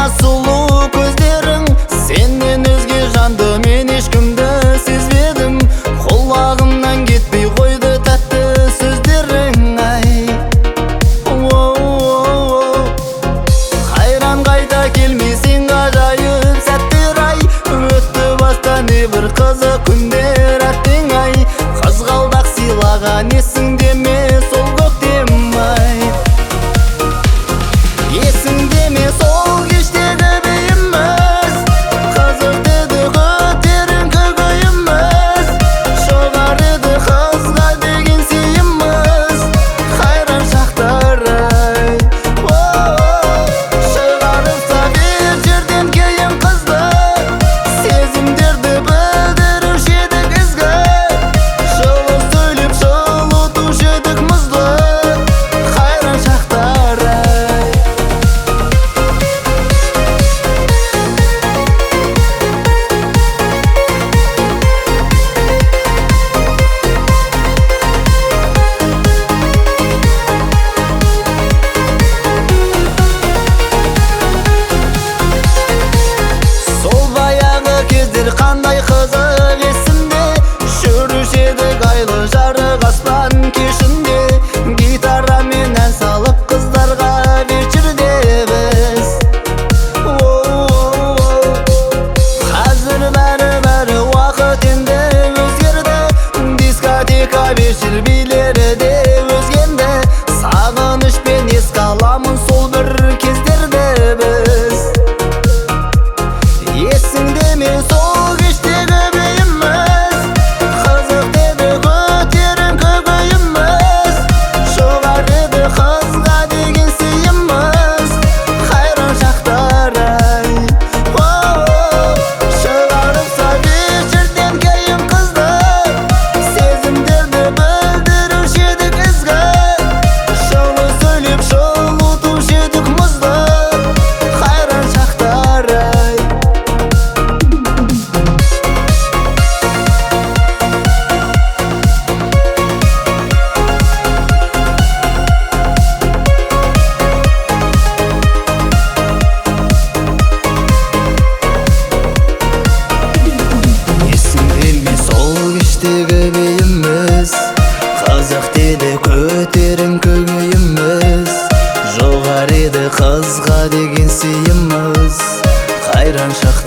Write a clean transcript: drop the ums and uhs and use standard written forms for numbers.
сұлу көздерің, сенен өзге жанды мен ешкімді сезбедім. Құлағымнан кетпей қойды тәтті сөздерің, ай. Қайран қайта келмесең ғажайып сәттер, ай. Өтті бастан небір қызық күндер әттең, ай. Қызғалдақ сыйлаған есіңде ме сол көктем, ай. Есіңде ме сол кештегі бейіміз, қызық еді көтерің көкейіміз. Жоғар еді қызға деген сүйіміз, қайран шақтар, ай. Шығарып сабир жерден кейін қызды, сезімдерді білдіруші едік ізгі. Жылы сөйлеп жылытушы едік мұзды, қайран шақтар, ай. Сол баяғы кездер қандай қызық есімде, жүруші едік айлы жарық аспан кешінде. Гитарамен ән салып қыздарға вечерде біз. Қазір бәрі уақыт енді өзгерді, дискотека вечер билері де өзгенді. Сағынышпен еске аламын сол бір кездерді біз. Есіңде ме сол кештегі бейіміз, қызық еді көтерің көкейіміз. Жоғар еді қызға деген сүйіміз, қайран шақтар, ай. Шығарып сабир жерден кейін қызды, сезімдерді білдіруші едік ізгі. Жылы сөйлеп жылытушы едік мұзды, қайран шақтар, ай. Есіңде ме сол кештегі бейіміз, қызық деді көтерің көкейіміз. Жоғар еді қызға деген сүйіміз, қайран шақтар.